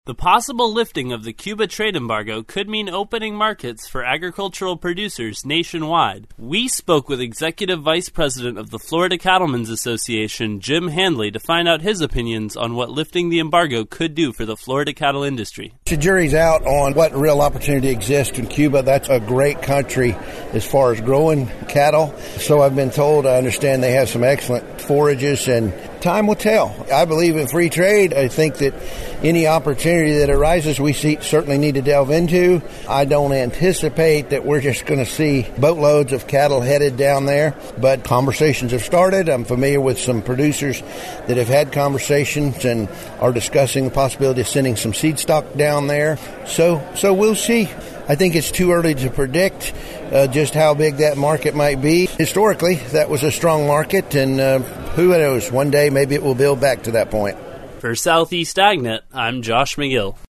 The possible lifting of the Cuba trade embargo could mean opening markets for agricultural producers nationwide. We spoke with Executive Vice President of the Florida Cattlemen's Association, Jim Handley, to find out his opinions on what lifting the embargo could do for the Florida cattle industry. The jury's out on what real opportunity exists in Cuba. That's a great country as far as growing cattle. So I've been told, I understand they have some excellent forages, and time will tell. I believe in free trade. I think that any opportunity that arises, we certainly need to delve into. I don't anticipate that we're just going to see boatloads of cattle headed down there, but conversations have started. I'm familiar with some producers that have had conversations and are discussing the possibility of sending some seed stock down there. So we'll see. I think it's too early to predict just how big that market might be. Historically, that was a strong market, and who knows, one day maybe it will build back to that point. For Southeast AgNet, I'm Josh McGill.